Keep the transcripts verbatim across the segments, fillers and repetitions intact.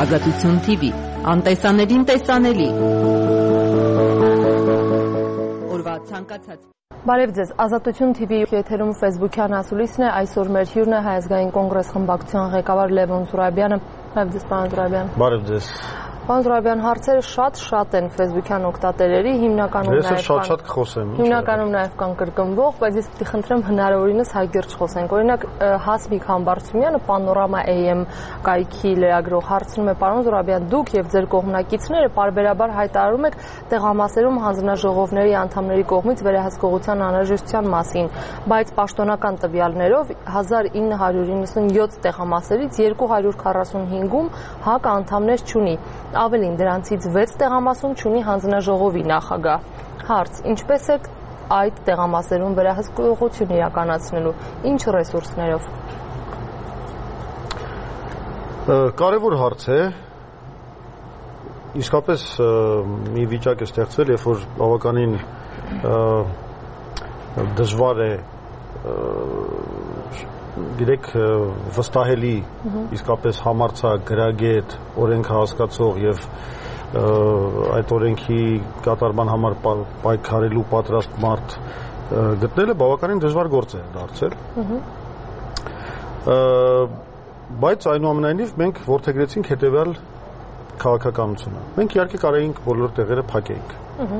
Ազատություն թի վի, անտեսաներին տեսանելի։ Օրվա ցանկացած Բարև ձեզ, Ազատություն թի վի եթերում Facebook-յան ասուլիսն է, այսօր մեր հյուրն է Հայ ազգային կոնգրես խմբակցության ղեկավար Լևոն Զուրաբյանը։ Բարև ձեզ, պարոն Զուրաբյան։ Բարև ձեզ։ Պարոն Զուրաբյան, հարցերը շատ-շատ են Facebook-յան օգտատերերի, հիմնականում նաև շատ-շատ կխոսեմ։ Հիմնականում նաև կան կրկնվող, բայց ես պիտի խնդրեմ հնարավորինս հայգերջ խոսենք։ Օրինակ Հասմիկ Համբարձումյանը Panorama A M կայքի լրագրող հարցնում է պարոն Զուրաբյան, դուք եւ ձեր կողմնակիցները պարբերաբար հայտարարում եք տեղամասերում հանձնաժողովների անդամների կողմից վերահսկողության անհրաժեշտության մասին, բայց պաշտոնական տվյալներով հազար ինը հարյուր իննսունյոթ տեղամասերից երկու հարյուր քառասունհինգում ՀԱԿ անդամներ չունի։ Ավելին դրանցից վեց տեղամասում չունի հանձնաժողովի նախագահ։ Հարց. ինչպես է այդ տեղամասերում վերահսկողություն իրականացնելու, ինչ ռեսուրսներով։ Կարևոր հարց է։ Իսկապես մի վիճակ է ստեղծվել, երբ որ բավականին դժվար է գիտեք վստահելի իսկապես համարձակ գրագետ օրենքը հասկացող եւ այդ օրենքի կատարման համար պայքարելու պատրաստ մարդ գտնելը բավականին դժվար գործ է դարձել բայց այնուամենայնիվ մենք որդեգրեցինք հետեւյալ քաղաքականությունը մենք իհարկե կարեինք բոլոր տեղերը փակեինք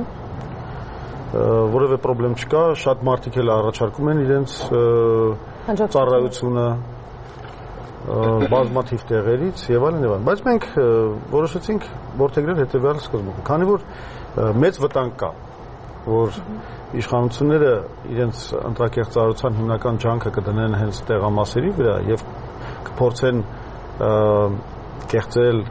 որևէ խնդրեմ չկա շատ մարդիկ էլ առաջարկում են իրենց ծառայությունը բազմաթիվ տեղերից եւ այլն եւ այլն բայց մենք որոշեցինք որդեգրել հետեւյալ սկզբունքը քանի որ մեծ վտանգ կա որ իշխանությունները իրենց ընտրակեղծարարության հիմնական ջանքը կդնեն հենց տեղամասերի վրա եւ կփորձեն կեղծել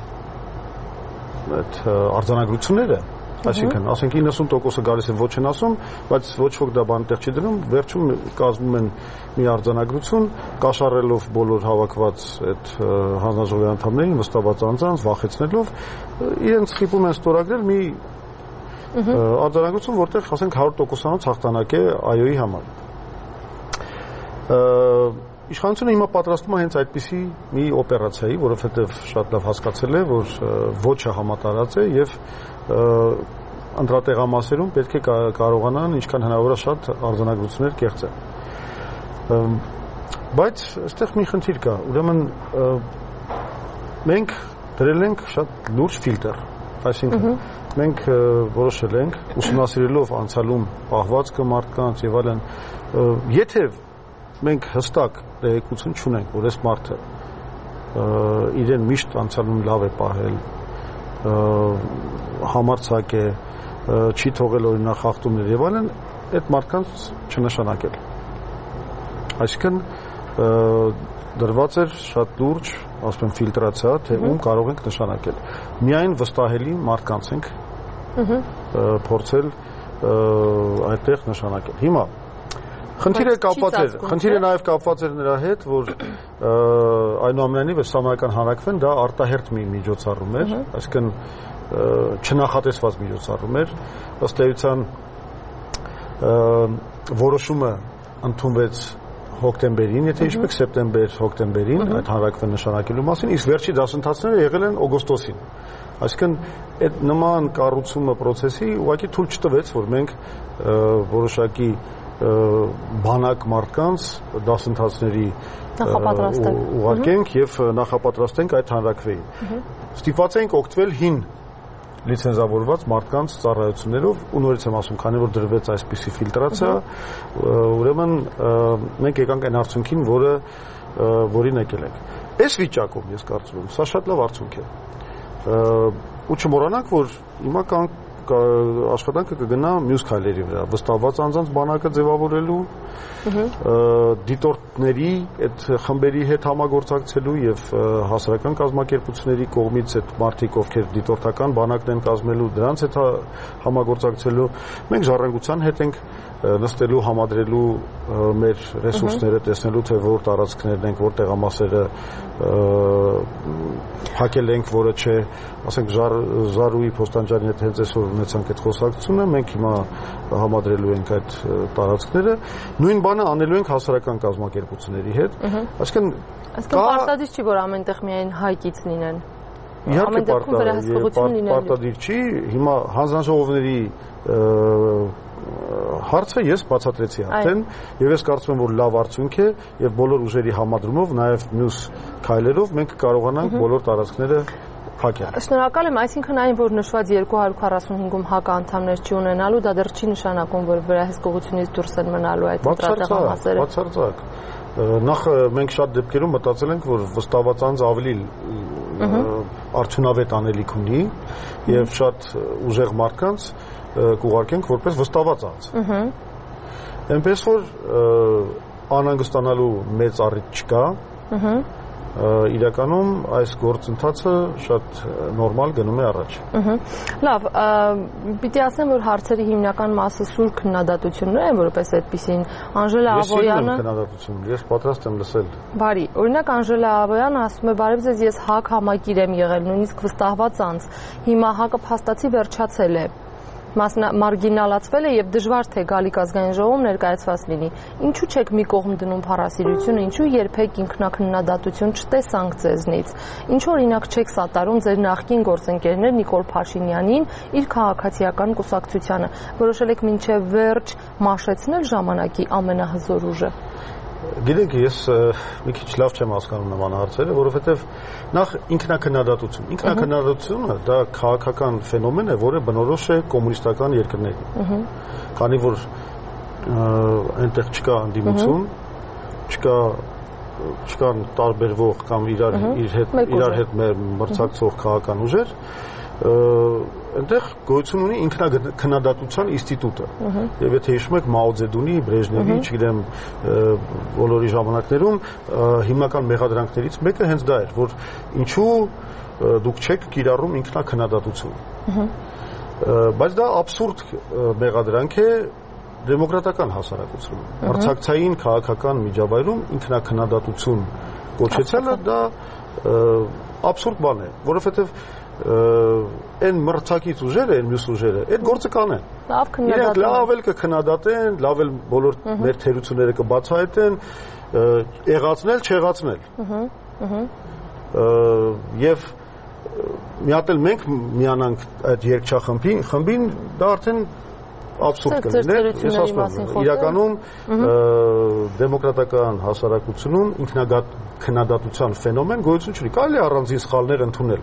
այդ արձանագրությունները Այսինքն, ասենք իննսուն տոկոսը գալիս են ոչ են ասում, բայց ոչ ոք դա բան տեղ չի դնում, վերջում կազմում են մի արձանագրություն, կաշառելով բոլոր հավաքված այդ հանձնաժողովի անդամներին, վստահված անձանց, վախեցնելով, իրենց խիպում են ստորագրել մի արձանագրություն, որտեղ, ասենք, հարյուր տոկոսանոց հաղթանակ է ԱՅՈ-ի համար։ Իշխանությունը հիմա պատրաստվում է հենց այդպիսի մի օպերացիայի, որովհետև շատ լավ հասկացել է, որ ոչը համատարած է եւ ընտրատեղամասերում պետք է կարողանան ինչքան հնարավոր է շատ արձանագրություններ կեղծել։ Բայց այստեղ մի խնդիր կա, ուրեմն մենք դրել ենք շատ լուրջ ֆիլտր, այսինքն մենք որոշել ենք ուսումնասիրելով անցյալում պահվածքը մարդկանց եւ այլն, եթե մենք հստակ տեղեկություն չունենք, որ այս մարդը իրեն միշտ անցյալում լավ է պահել, համարձակ է, չի թողել օրինակ խախտումներ եւ այլն, այդ մարդկանց չնշանակել։ Այսինքն դրված էր շատ լուրջ, ասում եմ, ֆիլտրացիա, թե ում կարող ենք նշանակել։ Միայն վստահելի մարդկանց ենք փորձել այդտեղ նշանակել։ Հիմա Խնդիրը կապված էր, խնդիրը նաև կապված էր նրա հետ, որ այնուամենայնիվ Սահմանական հանրաքվեն դա արտահերթ մի միջոցառում էր, այսինքն չնախատեսված միջոցառում էր, ըստ էության որոշումը ընդունվեց հոկտեմբերին, եթե հիշում եք սեպտեմբեր, հոկտեմբերին այդ հանրաքվեն նշանակելու մասին, իսկ վերջի դասընթացները եղել են օգոստոսին։ Այսինքն այդ նման կառուցումը process-ի ուղղակի թույլ չտվեց, որ մենք որոշակի բանակ մարդկանց դասընթացների ուղարկենք եւ նախապատրաստենք այդ հանրաքվեին։ Ստիպված ենք օգտվել հին լիցենզավորված մարդկանց ծառայություններով, ու նորից եմ ասում, քանի որ դրվեց այսպիսի ֆիլտրացիա, ուրեմն մենք եկանք այն արդյունքին, որը որին եկել ենք։ Այս վիճակում ես կարծում եմ, սա շատ լավ արդյունք է։ Ու չմոռանանք, որ հիմա կան աշխատանքը կգնա մյուս քայլերի վրա, վստահված անձանց բանակը ձևավորելու, դիտորդների այդ խմբերի հետ համագործակցելու եւ հասարակական կազմակերպությունների կողմից այդ մարդիկ, ովքեր դիտորդական բանակն են կազմելու, դրանց հետ համագործակցելու, մենք ժառանգության հետ ենք նստելու, համադրելու մեր ռեսուրսները, տեսնելու թե որ տարածքներն ենք, որ տեղամասերը փակել ենք, որը չէ, ասենք Զարուհի Փոստանջյանի հետ հենց այսօր ունեցանք այդ խոսակցությունը, մենք հիմա համադրելու ենք այդ տարածքները, նույն բանը անելու ենք հասարակական կազմակերպությունների հետ, այսինքն Այսինքն պարտադիր չի, որ ամենտեղ միայն հայկից լինեն։ Իհարկե պարտադիր չի, հիմա հանձնաժողովների հարցը ես բացատրեցի արդեն եւ ես կարծում եմ որ լավ արդյունք է եւ բոլոր ուժերի համադրումով նաեւ մյուս քայլերով մենք կարողանանք բոլոր տարածքները փակել։ Շնորհակալ եմ, այսինքն այն որ նշված երկու հարյուր քառասունհինգում հակաանդամներ չի ունենալու, դա դեռ չի նշանակում որ վերահսկողությունից դուրս են մնալու այդ ընտրատեղամասերը։ Բացարձակ։ Նախ մենք շատ դեպքերում մտածել ենք որ վստահված անձ ավելի արդյունավետ անելիք ունի եւ շատ ուժեղ մարդկանց կուղարկենք որպես վստահված անձ։ Այնպես որ անհանգստանալու մեծ առիթ չկա։ Իրականում այս գործընթացը շատ նորմալ գնում է առաջ։ Լավ, պիտի ասեմ, որ հարցերի հիմնական մասը սուր քննադատություններ են, որպես այդպեսին Անժելա Աբոյանը։ Ես քննադատություն, ես պատրաստ եմ լսել։ Բարի, օրինակ Անժելա Աբոյանը ասում է, բարև ձեզ, ես ՀԱԿ համակիր եմ եղել, նույնիսկ վստահված անձ։ Հիմա ՀԱԿ-ը փաստացի վերջացել է։ Մարգինալացվել է եւ դժվար թե գալիք ազգային ժողովում ներկայացված լինի։ Ինչու՞ չեք մի կողմ դնում փառասիրությունը, ինչու երբեք ինքնակննադատություն չտեսանք ձեզնից։ Ինչու օրինակ չեք սատարում ձեր նախկին գործընկերներ Նիկոլ Փաշինյանին իր քաղաքացիական կուսակցությանը։ Որոշել եք մինչև վերջ մաշեցնել ժամանակի ամենահզոր ուժը։ Գիտեք, ես մի քիչ լավ չեմ հասկանում նման հարցերը, որովհետև նախ ինքնակննադատություն։ Ինքնակննադատությունը դա քաղաքական ֆենոմեն է, որը բնորոշ է կոմունիստական երկրներին։ Քանի որ այնտեղ չկա անդիմություն, չկա չկան տարբերվող կամ իրար իր հետ իրար հետ մրցակցող քաղաքական ուժեր, այնտեղ գոյություն ունի ինքնակննադատության ինստիտուտը։ Եվ եթե հիշում եք Մաո Ձեդունի, Բրեժնևի, չգիտեմ, բոլորի ժամանակներում հիմնական մեղադրանքներից մեկը հենց դա էր, որ ինչու դուք չեք կիրառում ինքնակննադատություն։ Բայց դա աբսուրդ մեղադրանք է դեմոկրատական հասարակությունում։ Մրցակցային քաղաքական միջավայրում ինքնակննադատություն կոչեցնելը դա աբսուրդ բան է, որովհետև այն մրցակից ուժերը, այն մյուս ուժերը, այդ գործը կանեն։ Լավ քննադատեն։ Լավ էլ կքննադատեն, լավ էլ բոլոր մեր թերությունները կբացահայտեն, եղացնել, չեղացնել։ Եվ մի հատ էլ մենք միանանք այդ երկչախմբին, խմբին դա արդեն աբսուրդ կլիներ, ես ասում եմ, իրականում դեմոկրատական հասարակությունում ինքնակննադատության ֆենոմեն գոյություն չունի, կարելի է առանձին սխալներ ընդունել։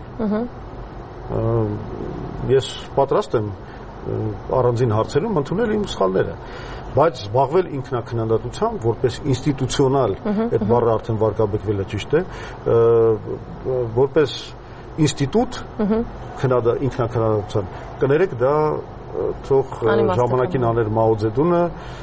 Ես պատրաստ եմ առանձին հարցերում ընդունել իմ սխալները, բայց զբաղվել ինքնակննադատությամբ որպես ինստիտուցիոնալ, այդ բառը արդեն վարկաբեկվել է, ճիշտ է, որպես ինստիտուտ ինքնակննադատության, կներեք դա թող ժամանակին աներ Մաո Ձեդունը,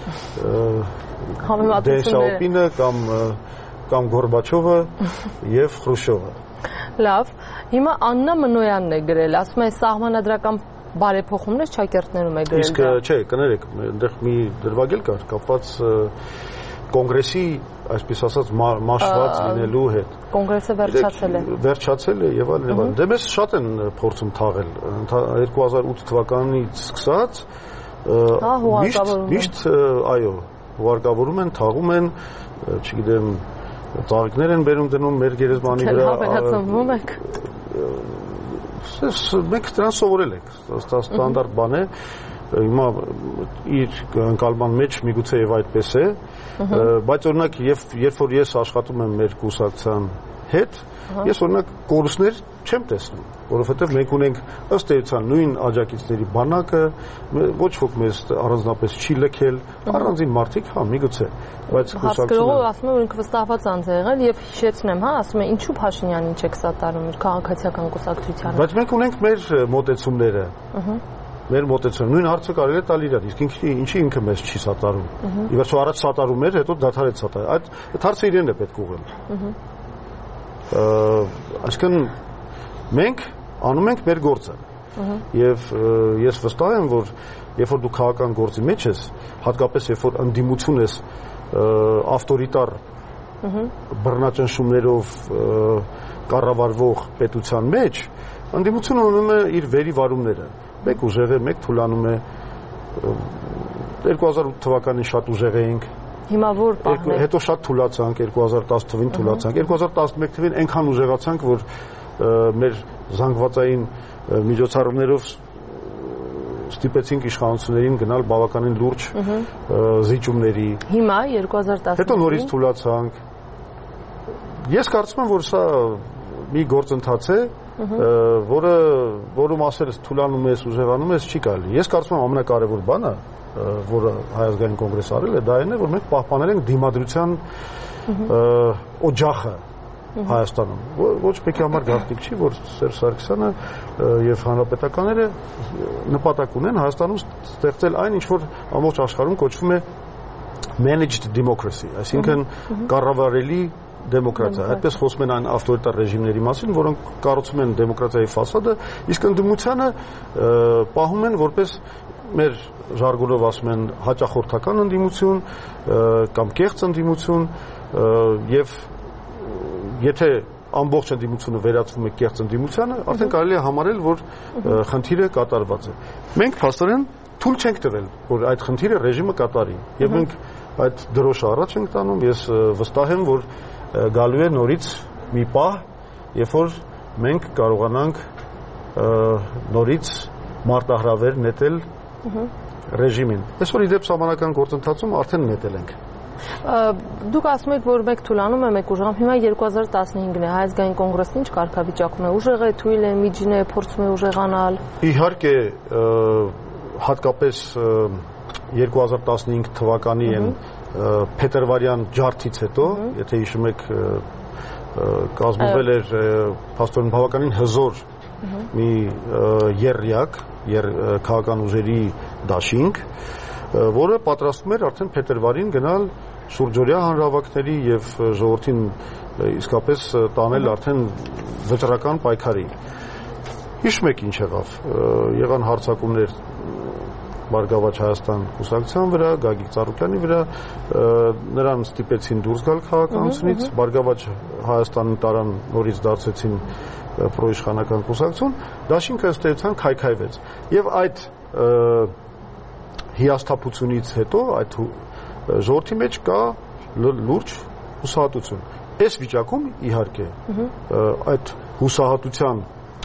Դեն Շաոպինը կամ կամ Գորբաչովը եւ Խրուշչովը։ Լավ, հիմա Աննա Մնոյանն է գրել, ասում է սահմանադրական բարեփոխումներ ճակերտներում է գրել։ Իսկ չէ, կներեք, այնտեղ մի դրվագել կար կապված կոնգրեսի, այսպես ասած, մաշված լինելու հետ։ Կոնգրեսը վերջացել է։ Վերջացել է եւ այլն եւ այլն։ Դե մեզ շատ են փորձում թաղել երկու հազար ութ թվականից սկսած։ Միշտ, միշտ, այո, հուարկավորում են, թաղում են, չգիտեմ, ծաղիկներ են բերում դնում մեր գերեզմանի վրա։ Հավերացնում եք։ Մենք դրան սովորել ենք, դա ստանդարտ բան է։ Հիմա իր ընկալման մեջ միգուցե եւ այդպես է, բայց օրինակ երբ որ ես աշխատում եմ մեր կուսակցության հետ, ես օրինակ կորուստներ չեմ տեսնում, որովհետեւ մենք ունենք ըստ էության նույն աջակիցների բանակը, ոչ ոք մեզ առանձնապես չի լքել, առանձին մարդիկ, հա, միգուցե, բայց կուսակցությունը ասում է որ ինքը վստահված անձ է եղել եւ հիշեցնեմ, հա, ասում է ինչու Փաշինյանին չեք սատարում իր քաղաքացիական կուսակցությանը։ Բայց մենք ունենք մեր մոտեցումները։ Մեր մոտեցումը նույն հարցը կարելի է տալ իրար, իսկ ինքը ինչի ինքը մեզ չի սատարում։ Ի վերջո առաջ սատարում էր, հետո դադարեց սատարել։ Այդ հարցը իրեն է պետք ուղղել։ Այսինքն մենք անում ենք մեր գործը։ Եվ ես վստահ եմ, որ երբ որ դու քաղաքական գործի մեջ ես, հատկապես երբ որ ընդդիմություն ես ավտորիտար բռնաճնշումներով կառավարվող պետության մեջ, ընդդիմությունը ունում է իր վերի վարումները։ Մեկ ուժեղ է, մեկ թուլանում է։ երկու հազար ութ թվականին շատ ուժեղ էինք։ Հիմա որ պահն է։ Հետո շատ թուլացանք, երկու հազար տասը թվականին թուլացանք, երկու հազար տասնմեկ թվականին այնքան ուժեղացանք, որ մեր զանգվածային միջոցառումներով ստիպեցինք իշխանություններին գնալ բավականին լուրջ զիջումների։ Հիմա երկու հազար տասնինը Հետո նորից թուլացանք։ Ես կարծում եմ, որ սա մի գործընթաց է, որը որում ասել թուլանում ես, ուժեղանում ես, չի կարելի։ Ես կարծում եմ ամենակարևոր բանը, որը Հայ ազգային կոնգրեսը արել է, դա այն է, որ մենք պահպանել ենք դիմադրության օջախը Հայաստանում։ Ոչ մեկի համար գաղտնիք չի, որ Սերժ Սարգսյանը եւ հանրապետականները նպատակ ունեն Հայաստանում ստեղծել այն, ինչ որ ամբողջ աշխարհում կոչվում է managed democracy, այսինքն կառավարելի դեմոկրատիա։ Այդպես խոսում են այն ավտորիտար ռեժիմների մասին, որոնք կառուցում են դեմոկրատիայի ֆասադը, իսկ ընդդիմությանը պահում են որպես մեր ժարգոնով ասում են հաճախորդական ընդդիմություն կամ կեղծ ընդդիմություն եւ եթե ամբողջ ընդդիմությունը վերածվում է կեղծ ընդդիմությանը, արդեն կարելի է համարել, որ խնդիրը կատարված է։ Մենք փաստորեն թույլ չենք տվել, որ այդ խնդիրը ռեժիմը կատարի։ Եվ մենք այդ դրոշը առաջ ենք տանում, ես վստահ եմ, որ գալու է նորից մի պահ, երբ որ մենք կարողանանք նորից մարտահրավեր նետել ռեժիմին։ Այսօր իդեպ սահմանական գործընթացում արդեն նետել ենք։ Դուք ասում եք, որ մեկ թուլանում է, մեկ ուժեղանում։ Հիմա երկու հազար տասնհինգն է, Հայ ազգային կոնգրեսն ինչ կարգավիճակում է, ուժեղ է, թույլ է, միջին է, փորձում է ուժեղանալ։ Իհարկե, հատկապես երկու հազար տասնհինգ թվականի են փետրվարյան ջարդից հետո, եթե հիշում եք, կազմվել էր փաստորեն բավականին հզոր մի եռյակ, քաղաքական ուժերի դաշինք, որը պատրաստվում էր արդեն փետրվարին գնալ շուրջօրյա հանրահավաքների եւ ժողովրդին իսկապես տանել արդեն վճռական պայքարի։ Հիշում եք ինչ եղավ։ Եղան հարձակումներ Բարգավաճ Հայաստան կուսակցության վրա, Գագիկ Ծառուկյանի վրա, նրան ստիպեցին դուրս գալ քաղաքականությունից, Բարգավաճ Հայաստանին տարան նորից դարձեցին պրոիշխանական կուսակցություն, դաշինքը ըստ էության քայքայվեց։ Եվ այդ հիասթափությունից հետո այդ ժողովրդի մեջ կա լուրջ հուսահատություն։ Այս վիճակում իհարկե այդ հուսահատության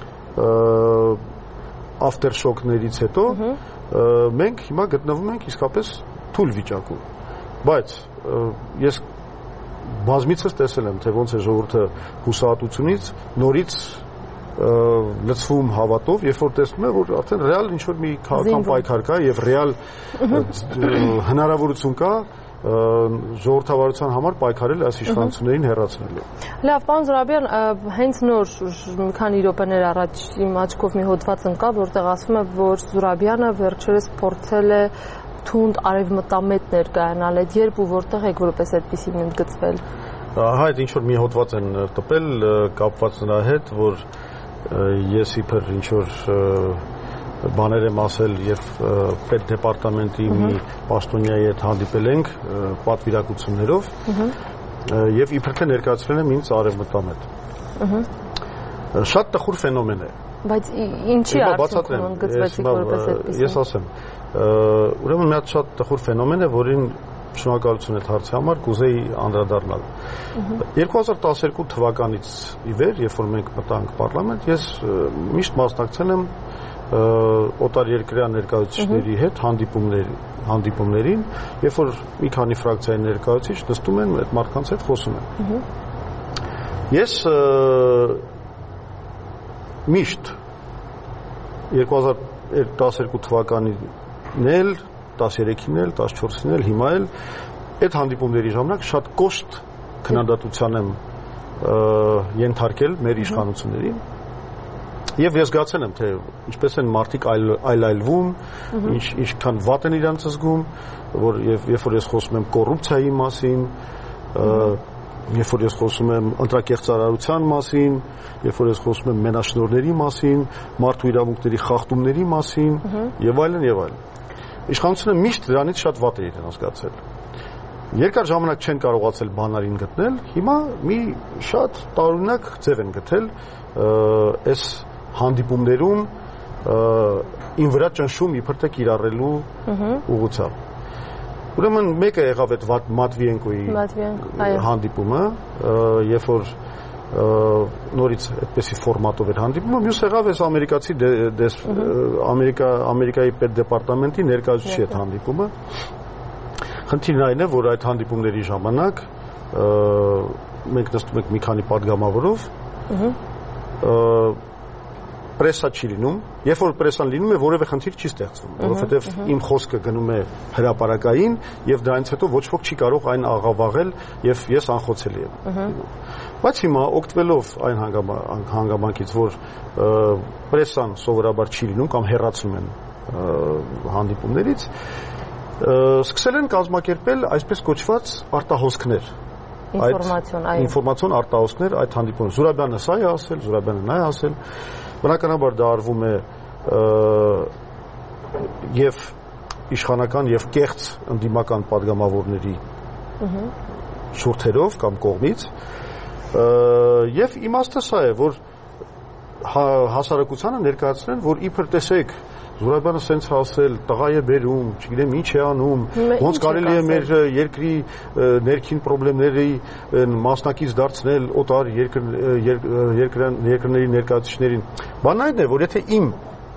ավտերշոկներից հետո մենք հիմա գտնվում ենք իսկապես թույլ վիճակում։ Բայց ես բազմիցս տեսել եմ, թե ոնց է ժողովուրդը հուսահատությունից նորից լցվում հավատով, երբ որ տեսնում է, որ արդեն ռեալ ինչ-որ մի քաղաքական պայքար կա եւ ռեալ հնարավորություն կա ժողովրդավարության համար պայքարել այս իշխանություններին հեռացնելու։ Լավ, պարոն Զուրաբյան, հենց նոր մի քանի րոպեներ առաջ իմ աչքով մի հոդված ընկավ, որտեղ ասվում է, որ Զուրաբյանը վերջերս փորձել է թունդ արևմտամետ ներկայանալ, այդ երբ ու որտեղ եք որպես այդպեսին ընդգծվել։ Ահա այդ ինչ-որ մի հոդված են տպել կապված նրա հետ, որ ես իբր ինչ-որ բաներ եմ ասել եւ պետդեպարտամենտի մի պաշտոնյայի հետ հանդիպել ենք պատվիրակություններով եւ իբր թե ներկայացրել եմ ինձ արևմտամետ։ Շատ տխուր ֆենոմեն է։ Բայց ինչի արդյունքում ընդգծվեցիք որպես այդպես։ Ես ասեմ, ուրեմն մի հատ շատ տխուր ֆենոմեն է, որին շնորհակալություն այդ հարցի համար կուզեի անդրադառնալ։ երկու հազար տասներկու թվականից ի վեր, երբ որ մենք մտանք պարլամենտ, ես միշտ մասնակցել եմ օտարերկրյա ներկայացուցիչների հետ հանդիպումներ, հանդիպումներին, երբ որ մի քանի ֆրակցիայի ներկայացուցիչ նստում են, այդ մարդկանց հետ խոսում են։ Ես միշտ երկու հազար տասներկու թվականին էլ, տասներեքին էլ, տասնչորսին էլ, հիմա էլ այդ հանդիպումների ժամանակ շատ կոշտ քննադատության եմ ենթարկել մեր իշխանություններին եւ ես զգացել եմ, թե ինչպես են մարդիկ այլայլվում, ինչ ինչքան վատ են իրանց զգում, որ երբ որ ես խոսում եմ կոռուպցիայի մասին, երբ որ ես խոսում եմ ընտրակեղծարարության մասին, երբ որ ես խոսում եմ մենաշնորհների մասին, մարդու իրավունքների խախտումների մասին եւ այլն եւ այլն։ Իշխանությունը միշտ դրանից շատ վատ է իրեն զգացել։ Երկար ժամանակ չեն կարողացել բանալին գտնել, հիմա մի շատ տարօրինակ ձև են գտել այս հանդիպումներում ին վրա ճնշում իբր թե կիրառելու ուղղությամբ։ Ուրեմն մեկը եղավ այդ Մատվիենկոյի հանդիպումը, երբ որ նորից այդպեսի ֆորմատով էր հանդիպումը, մյուս եղավ էս ամերիկացի Ամերիկա Ամերիկայի պետդեպարտամենտի ներկայացուցիչի հետ հանդիպումը։ Խնդիրն այն է, որ այդ հանդիպումների ժամանակ մենք նստում ենք մի քանի падգամավորով, պրեսա չի լինում, երբ որ պրեսան լինում է, որևէ խնդիր չի ստեղծվում, որովհետև իմ խոսքը գնում է հրապարակային եւ դրանից հետո ոչ ոք չի կարող այն աղավաղել եւ ես անխոցելի եմ։ Բայց հիմա օգտվելով այն հանգամանքից, որ պրեսան սովորաբար չի լինում կամ հեռացնում են հանդիպումներից, սկսել են կազմակերպել այսպես կոչված արտահոսքներ։ Ինֆորմացիոն, այո։ Ինֆորմացիոն արտահոսքներ այդ հանդիպումը։ Զուրաբյանը սա է ասել, Զուրաբյանը նա է ասել։ Բնականաբար դա արվում է եւ իշխանական եւ կեղծ ընդդիմական падգամավորների շուրթերով կամ կողմից եւ իմաստը սա է, որ հասարակությանը ներկայացնեն, որ իբր տեսեք Զուրաբյանը սենց ասել, տղա է բերում, չգիտեմ ինչ է անում, ոնց կարելի է մեր երկրի ներքին խնդիրների մասնակից դարձնել օտար երկրների ներկայացուցիչներին։ Բանն այն է, որ եթե իմ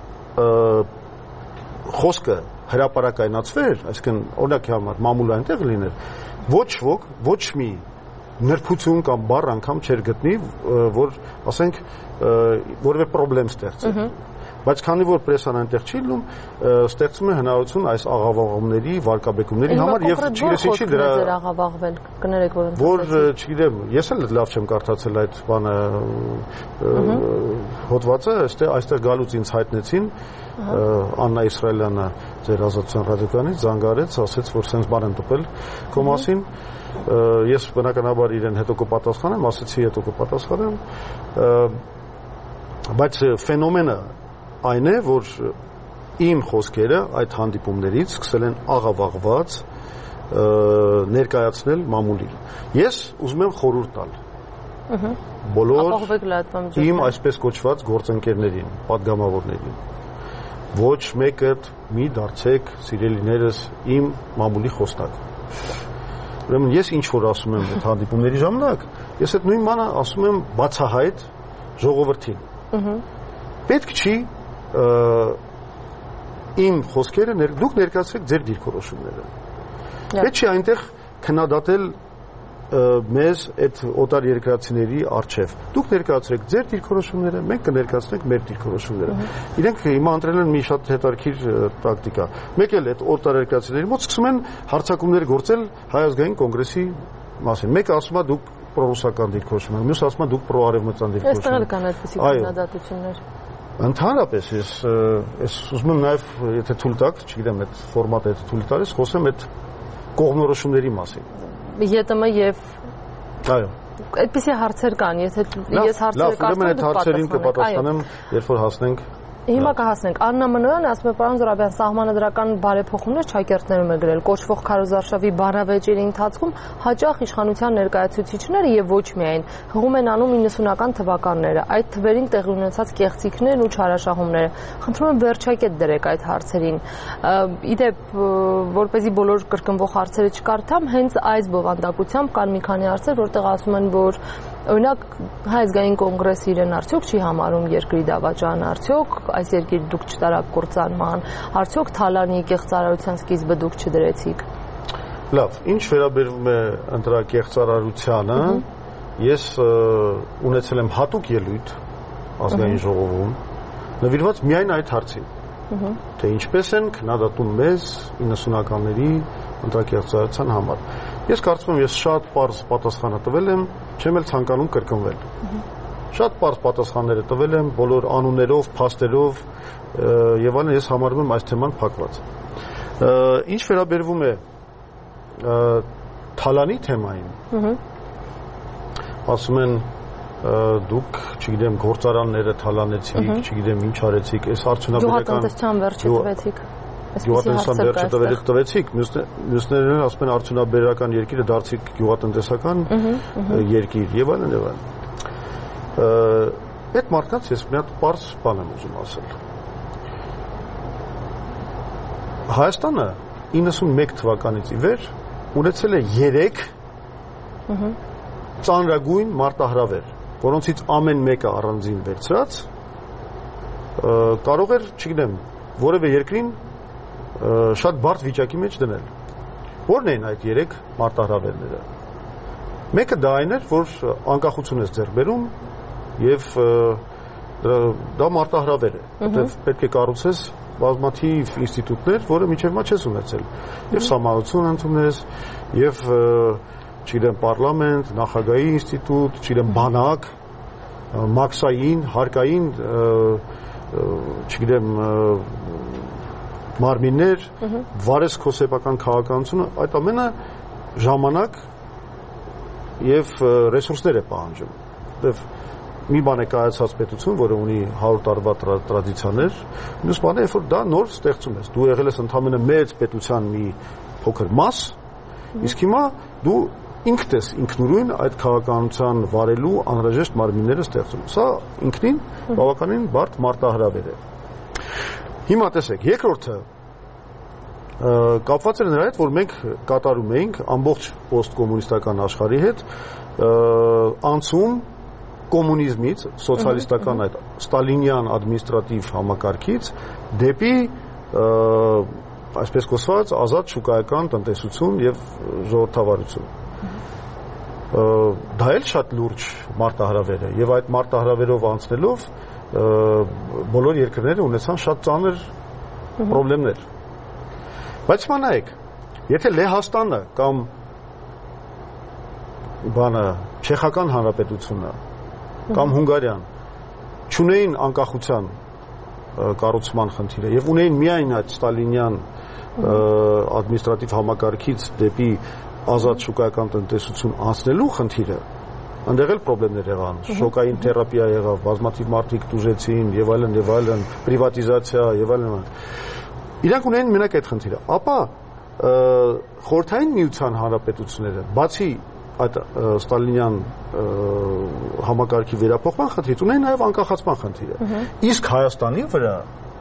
խոսքը հրապարակայնացվեր, այսինքն օրինակի համար մամուլը այնտեղ լիներ, ոչ ոք, ոչ մի նրբություն կամ բառ անգամ չեր գտնի, որ ասենք որևէ խնդրեմ ստեղծի։ Բայց քանի որ պրեսան այնտեղ չի լինում, ստեղծում է հնարավորություն այս աղավաղումների, վարկաբեկումների համար եւ չգիտես ինչի դրա աղավաղվել, կներեք որ որ չգիտեմ, ես էլ լավ չեմ կարդացել այդ բանը հոդվածը, այստեղ այստեղ գալուց ինձ հայտնեցին Աննա Իսրայելյանը ձեր ազատության ռադիոկայանից զանգարեց, ասեց, որ sense բան են տպել քո մասին։ Ես բնականաբար իրեն հետո կպատասխանեմ, ասեցի հետո կպատասխանեմ, բայց ֆենոմենը այն է, որ իմ խոսքերը այդ հանդիպումներից սկսել են աղավաղված ներկայացնել մամուլին։ Ես ուզում եմ խորհուրդ տալ բոլոր իմ այսպես կոչված գործընկերներին, падգամավորներին, ոչ մեկը մի դարձեք սիրելիներս իմ մամուլի խոսնակ։ Ուրեմն ես ինչ որ ասում եմ այդ հանդիպումների ժամանակ, ես այդ նույն բանը ասում եմ բացահայտ ժողովրդին։ Պետք չի իմ խոսքերը դուք ներկայացրեք ձեր դիրքորոշումները։ Պետք չի այնտեղ քննադատել մեզ այդ օտար երկրացիների արչև։ Դուք ներկայացրեք ձեր դիրքորոշումները, մենք կներկայացնենք մեր դիրքորոշումները։ Իրենք հիմա ընտրել են մի շատ հետաքրքիր պրակտիկա։ Մեկ էլ այդ օտար երկրացիների մոտ սկսում են հարձակումներ գործել Հայ ազգային կոնգրեսի մասին։ Մեկը ասում է դուք պրոռուսական դիրքորոշում եք, մյուսը ասում է դուք պրոարևմտյան դիրքորոշում եք։ Այստեղ էլ կան այդպիսի քննադատություններ։ Ընդհանրապես ես ես ուզում եմ նաև եթե թույլ տաք, չգիտեմ այդ ֆորմատը եթե թույլ տալիս, խոսեմ այդ կողմնորոշումների մասին։ ԵՏՄ եւ այո այդպիսի հարցեր կան, եթե ես հարցերը կարծեմ այդ հարցերին կպատասխանեմ, երբ որ հասնենք Հիմա կհասնենք Աննա Մնոյանը ասում է պարոն Զուրաբյան սահմանադրական բարեփոխումներ ճակերտներում է գրել կոչվող քարոզարշավի բանավեճերի ընթացքում հաճախ իշխանության ներկայացուցիչները եւ ոչ միայն հղում են անում իննսունական թվականները այդ թվերին տեղի ունեցած կեղծիքներն ու չարաշահումները խնդրում եմ վերջակետ դրեք այդ հարցերին իդեպ որպեսզի բոլոր կրկնվող հարցերը չկարդամ հենց այս բովանդակությամբ կան մի քանի հարցեր որտեղ ասում են որ օրինակ Հայ ազգային կոնգրեսը իրեն արդյոք չի համարում երկրի դավաճան արդյոք այս երկիր դուք չտարաք կործանման արդյոք Թալանի կեղծարարության սկիզբը դուք չդրեցիք Լավ ինչ վերաբերում է ընտրակեղծարարությանը ես ունեցել եմ հատուկ ելույթ ազգային ժողովում նվիրված միայն այդ հարցին թե ինչպես են քննադատում մեզ իննսունականների ընտրակեղծարարության համար ես կարծում եմ ես շատ պարզ պատասխանը տվել եմ չեմ էլ ցանկանում կրկնվել շատ պարզ պատասխաններ տվել եմ բոլոր անուններով, փաստերով եւ այլն ես համարում եմ այս թեման փակված ինչ վերաբերվում է Թալանի թեմային ասում են դուք, չգիտեմ, գործարանները թալանեցիք, չգիտեմ ինչ արեցիք, այս արդյունաբերական գյուղատնտեսության վերջը տվեցիք Գյուղատնտեսության վերջը տվեցիք, մյուսներն ասում են արդյունաբերական երկիրը դարձիք գյուղատնտեսական երկիր եւ այլն եւ այլն։ Այդ մարդկանց ես մի հատ պարզ բան եմ ուզում ասել։ Հայաստանը իննսունմեկ թվականից ի վեր ունեցել է երեք ծանրագույն մարտահրավեր։ որոնցից ամեն մեկը առանձին վերցրած կարող էր, չգիտեմ, որևէ երկրին շատ բարդ վիճակի մեջ դնել։ Որն էին այդ երեք մարտահրավերները։ Մեկը դա այն էր, որ անկախություն ես ձեռք բերում եւ դա մարտահրավեր է, որտեղ պետք է կառուցես բազմաթիվ ինստիտուտներ, որը միջև մա չես ունեցել։ Եվ սահմանություն ընդունես, եւ չգիտեմ, պարլամենտ, նախագահի ինստիտուտ, չգիտեմ, բանակ, մաքսային, հարկային, չգիտեմ, մարմիններ, վարես քո սեփական քաղաքականությունը, այդ ամենը ժամանակ եւ ռեսուրսներ է պահանջում։ Որտեւ մի բան է կայացած պետություն, որը ունի հարյուր տարվա տրադիցիաներ, մյուս բանը է, որ դա նոր ստեղծում ես։ Դու եղել ես ընդամենը մեծ պետության մի փոքր մաս, իսկ հիմա դու ինքդ ես ինքնուրույն այդ քաղաքականության վարելու անհրաժեշտ մարմինները ստեղծում։ Սա ինքնին բավականին բարդ մարտահրավեր է։ Հիմա տեսեք, երկրորդը կապված էր նրա հետ, որ մենք կատարում էինք ամբողջ պոստկոմունիստական աշխարհի հետ անցում կոմունիզմից, սոցիալիստական այդ ստալինյան ադմինիստրատիվ համակարգից դեպի այսպես կոչված ազատ շուկայական տնտեսություն եւ ժողովրդավարություն։ Դա էլ շատ լուրջ մարտահրավեր է եւ այդ մարտահրավերով անցնելով բոլոր երկրները ունեցան շատ ծանր խնդիրներ։ Բայց հիմա նայեք, եթե Լեհաստանը կամ բանը Չեխական հանրապետությունը կամ Հունգարիան չունեին անկախության կառուցման խնդիրը եւ ունեին միայն այդ ստալինյան ադմինիստրատիվ համակարգից դեպի ազատ շուկայական տնտեսություն անցնելու խնդիրը, այնտեղ էլ խնդիրներ եղան, շոկային թերապիա եղավ, բազմաթիվ մարդիկ տուժեցին եւ այլն եւ այլն, պրիվատիզացիա եւ այլն։ Իրանք ունեին մենակ այդ խնդիրը, ապա խորհրդային միության հանրապետությունները, բացի այդ ստալինյան համակարգի վերափոխման խնդիրից ունեն նաև անկախացման խնդիրը։ Իսկ Հայաստանի վրա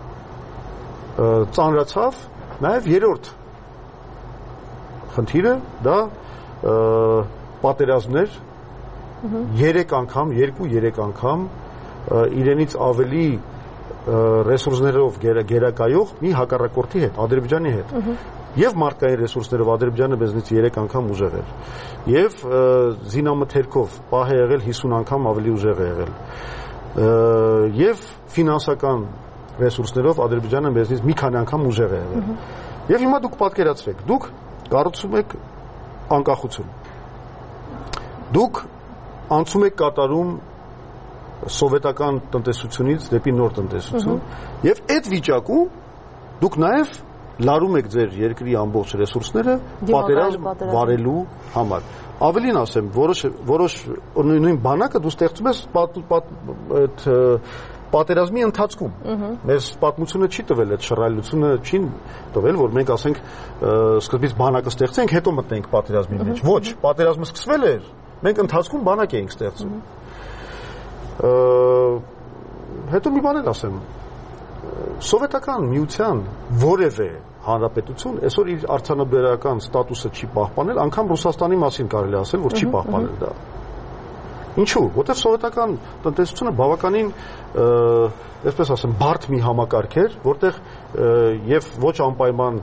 ծանրացավ նաև երրորդ խնդիրը, դա պատերազմներ երեք անգամ, երկու-երեք անգամ իրենից ավելի ռեսուրսներով գերակայող մի հակառակորդի հետ, Ադրբեջանի հետ։ Եվ մարդկային ռեսուրսներով Ադրբեջանը մեզնից երեք անգամ ուժեղ էր։ Եվ զինամթերքով պահ է եղել հիսուն անգամ ավելի ուժեղ է եղել։ Եվ ֆինանսական ռեսուրսներով Ադրբեջանը մեզնից մի քանի անգամ ուժեղ է եղել։ Եվ հիմա դուք պատկերացրեք, դուք կառուցում եք անկախություն։ Դուք անցում եք կատարում սովետական տնտեսությունից դեպի նոր տնտեսություն, եւ այդ վիճակում դուք նաեւ լարում եք ձեր երկրի ամբողջ ռեսուրսները պատերազմ վարելու համար։ Ավելին ասեմ, որոշ որոշ նույն բանակը դու ստեղծում ես այդ պատերազմի ընթացքում։ Մեզ պատմությունը չի տվել, այդ շռայլությունը չի տվել, որ մենք ասենք սկզբից բանակը ստեղծենք, հետո մտնենք պատերազմի մեջ։ Ոչ, պատերազմը սկսվել էր, մենք ընթացքում բանակ էինք ստեղծում։ Հետո մի բան էլ ասեմ, սովետական միության որևէ հանրապետություն այսօր իր արձանաբերական ստատուսը չի պահպանել, անգամ Ռուսաստանի մասին կարելի ասել, որ չի պահպանել դա։ Ինչու՞, որտեղ սովետական տնտեսությունը բավականին, այսպես ասեմ, բարդ մի համակարգ էր, որտեղ եւ ոչ անպայման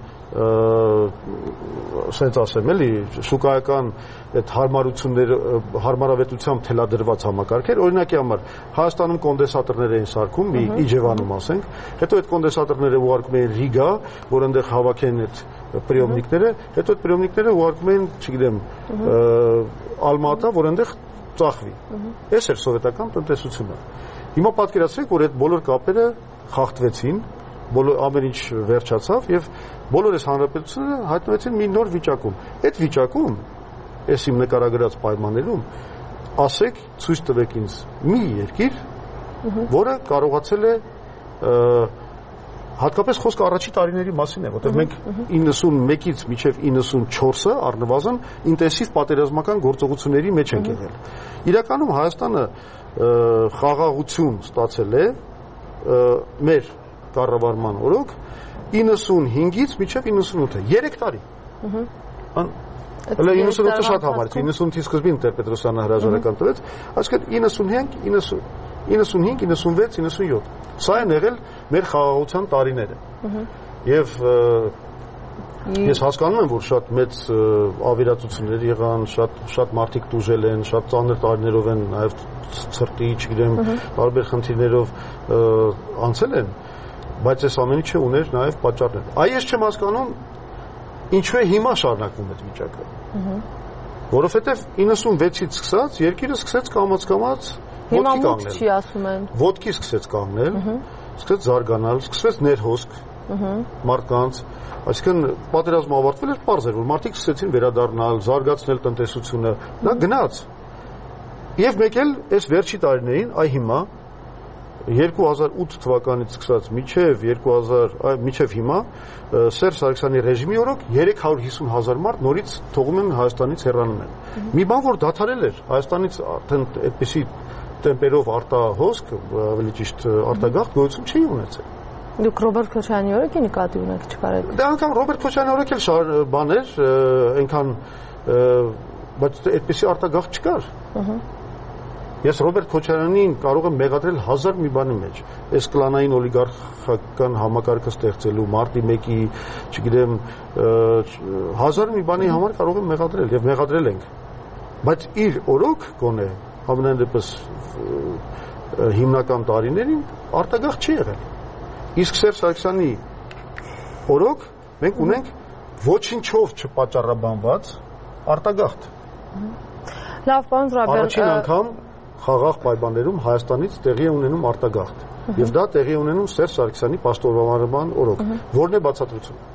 ասենց ասեմ, էլի, շուկայական այդ հարմարությունները, հարմարավետությամբ թելադրված համակարգ էր։ Օրինակի համար Հայաստանում կոնդենսատորներ էին սարքում, մի Իջևանում ասենք, հետո այդ կոնդենսատորները ուղարկում էին Ռիգա, որ այնտեղ հավաքեն այդ պրիոմնիկները, հետո այդ պրիոմնիկները ուղարկում էին, չգիտեմ, Ալմատա, որ այնտեղ ծախվի։ Այս էր սովետական տնտեսությունը։ Հիմա պատկերացրեք, որ այդ բոլոր կապերը խախտվեցին, բոլոր ամեն ինչ վերջացավ եւ բոլոր այս հանրապետությունները հայտնվեցին մի նոր վիճակում։ Այդ վիճակում, այս իմ նկարագրած պայմաններում, ասեք, ցույց տվեք ինձ մի երկիր, որը կարողացել է հատկապես խոսքը առաջի տարիների մասին է, որտեղ մենք իննսունմեկից մինչև իննսունչորսը առնվազն ինտենսիվ պատերազմական գործողությունների մեջ ենք եղել։ Իրականում Հայաստանը խաղաղություն ստացել է մեր կառավարման օրոք իննսունհինգից մինչև իննսունութը, երեք տարի։ Հələ իննսունութը շատ համարից, իննսունութի սկզբին Տեր-Պետրոսյանը հրաժարական տվեց, այսինքն իննսունհինգ, իննսունհինգ, իննսունվեց, իննսունյոթ։ Սա են եղել մեր խաղաղության տարիները։ Եվ ես հասկանում եմ, որ շատ մեծ ավիրացություններ եղան, շատ շատ մարդիկ տուժել են, շատ ծանր տարիներով են նաև ցրտի, չգիտեմ, տարբեր խնդիրներով անցել են, բայց այս ամեն ինչը ուներ նաև պատճառներ։ Այ ես չեմ հասկանում, ինչու է հիմա շարունակվում այդ վիճակը։ Որովհետև իննսունվեցից սկսած երկիրը սկսեց կամաց-կամաց ոտքի կանգնել։ Չի ասում են։ Ոտքի սկսեց կանգնել, սկսեց զարգանալ, սկսվեց ներհոսք մարդկանց, այսինքն պատերազմը ավարտվել էր, պարզ էր, որ մարդիկ սկսեցին վերադառնալ, զարգացնել տնտեսությունը, նա գնաց։ Եվ մեկ էլ այս վերջի տարիներին, այ հիմա երկու հազար ութ թվականից սկսած մինչև երկու հազար մինչև հիմա Սերժ Սարգսյանի ռեժիմի օրոք երեք հարյուր հիսուն հազար մարդ նորից թողում են Հայաստանից հեռանում են։ Մի բան որ դադարել էր, Հայաստանից արդեն այդպիսի տեմպերով արտահոսք, ավելի ճիշտ արտագաղթ գոյություն չի ունեցել։ Դուք Ռոբերտ Քոչարյանի օրոք նկատի ունեք չկարեք։ Դա անգամ Ռոբերտ Քոչարյանի օրոք էլ բան էր, այնքան բայց այդպիսի արտագաղթ չկար։ Ես Ռոբերտ Քոչարյանին կարող եմ մեղադրել հազար մի բանի մեջ։ Այս կլանային օլիգարխական համակարգը ստեղծելու, մարտի մեկի, չգիտեմ, հազար մի բանի համար կարող եմ մեղադրել եւ մեղադրել ենք։ Բայց իր օրոք գոնե ամենայն դեպս հիմնական տարիներին արտագաղթ չի եղել։ Իսկ Սերժ Սարգսյանի օրոք մենք ունենք ոչինչով չպատճառաբանված արտագաղթ։ Լավ, պարոն Զուրաբյան, առաջին անգամ խաղաղ պայմաններում Հայաստանից տեղի է ունենում արտագաղթ։ Եվ դա տեղի է ունենում Սերժ Սարգսյանի պաշտոնավարման օրոք։ Որն է բացատրությունը։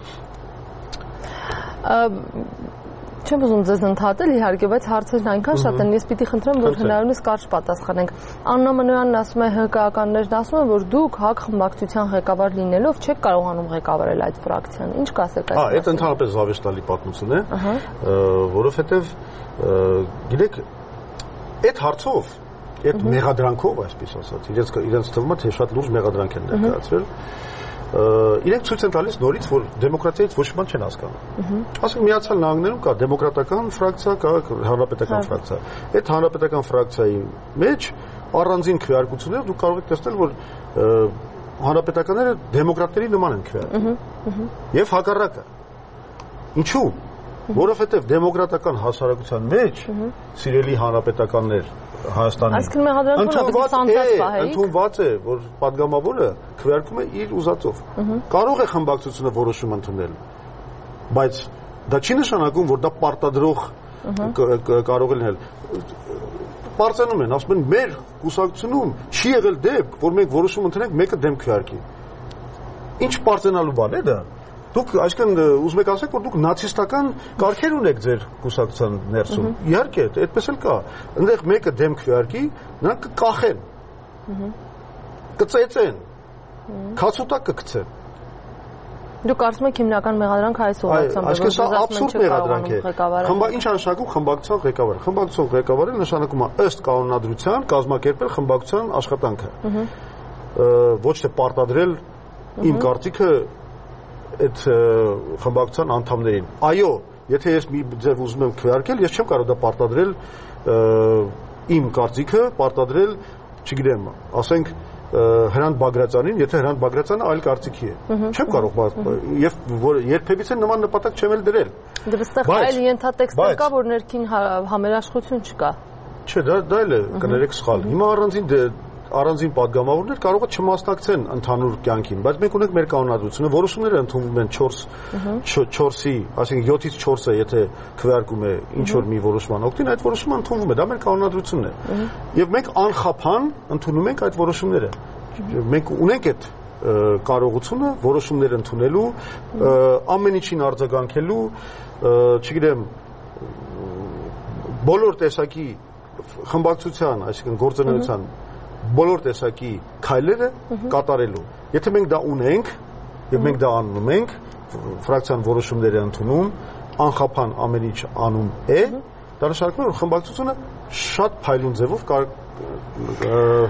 Չեմ ուզում ձեզ ընդհատել, իհարկե, բայց հարցերն այնքան շատ են, ես պիտի խնդրեմ, որ հնարավորինս կարճ պատասխանենք։ Աննա Մանոյանն ասում է, ՀԿ-ականներն ասում են, որ դուք ՀԱԿ խմբակցության ղեկավար լինելով չեք կարողանում ղեկավարել այդ ֆրակցիան։ Ինչ կասեք այս։ Հա, այդ ընդհանրապես զավեշտալի պատմություն է, որովհետև գիտեք, այդ հարցով, այդ մեղադրանքով, այսպես ասած, իրենց իրենց թվում է, թե շատ լուրջ մեղադրանք են ներկայացրել, իրենք ցույց են տալիս նորից, որ դեմոկրատիայից ոչ մի բան չեն հասկանում։ Ասենք Միացյալ Նահանգներում կա դեմոկրատական ֆրակցիա, կա հանրապետական ֆրակցիա։ Այդ հանրապետական ֆրակցիայի մեջ առանձին քվեարկություններով դուք կարող եք տեսնել, որ հանրապետականները դեմոկրատների նման են քվեարկում։ Եվ հակառակը։ Ինչու՞։ Որովհետև դեմոկրատական հասարակության մեջ սիրելի հանրապետականներ Հայաստանի ընդունված է, որ падգամավորը քվեարկում է իր ուզածով։ Կարող է խմբակցությունը որոշում ընդունել, բայց դա չի նշանակում, որ դա պարտադրող կարող է լինել։ Պարծենում են, ասում են, մեր կուսակցությունում չի եղել դեպք, որ մենք որոշում ընդունենք, մեկը դեմ քվեարկի։ Ինչ պարծենալու բան է դա։ Դուք այսինքն ուզում եք ասեք, որ դուք նացիստական կարգեր ունեք ձեր կուսակցության ներսում։ Իհարկե, այդպես էլ կա։ Այնտեղ մեկը դեմ քվեարկի, նրանք կկախեն։ Կծեծեն։ Քացուտակ կգցեն։ Դուք կարծում եք հիմնական մեղադրանքը այս ուղղությամբ է։ Այսինքն սա աբսուրդ մեղադրանք է։ Խմբա ինչ նշանակում խմբակցության ղեկավար։ Խմբակցության ղեկավարը նշանակում է ըստ կանոնադրության կազմակերպել խմբակցության աշխատանքը։ Ոչ թե պարտադրել իմ կարծիքը այդ խմբակցության անդամներին։ Այո, եթե ես մի ձև ուզում եմ քվեարկել, ես չեմ կարող դա պարտադրել իմ կարծիքը, պարտադրել, չգիտեմ, ասենք Հրանտ Բագրատյանին, եթե Հրանտ Բագրատյանը այլ կարծիքի է։ Չեմ կարող եւ երբևիցե նման նպատակ չեմ էլ դրել։ Դե այստեղ այլ ենթատեքստեր կա, որ ներքին համերաշխություն չկա։ Չէ, դա դա էլ է, կներեք սխալ։ Հիմա առանձին առանձին падգամավորներ կարող է չմասնակցեն ընդհանուր կյանքին, բայց մենք ունենք մեր կանոնադրությունը, որոշումները ընդունվում են չորսի, այսինքն յոթից չորսը, եթե քվեարկում է ինչ որ մի որոշման օգտին, այդ որոշումը ընդունվում է, դա մեր կանոնադրությունն է։ Եվ մենք անխափան ընդունում ենք այդ որոշումները։ Մենք ունենք այդ կարողությունը որոշումներ ընդունելու, ամեն ինչին արձագանքելու, չգիտեմ, բոլոր տեսակի խմբակցության, այսինքն գործունեության բոլոր տեսակի քայլերը կատարելու։ Եթե մենք դա ունենք, եւ մենք դա անում ենք, ֆրակցիան որոշումներ է ընդունում, անխափան ամեն ինչ անում է, դա նշանակում է, որ խմբակցությունը շատ փայլուն ձևով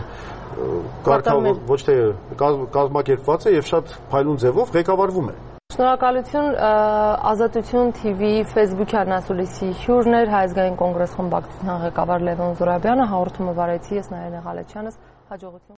կարգավոր ոչ թե կազմակերպված է եւ շատ փայլուն ձևով ղեկավարվում է։ Շնորհակալություն Ազատություն T V Facebook-յան ասուլիսի հյուրն էր Հայ ազգային կոնգրես խմբակցության ղեկավար Լևոն Զուրաբյանը, հաղորդումը վարեցի ես Նարինե Ղալեչյանս, հաջողություն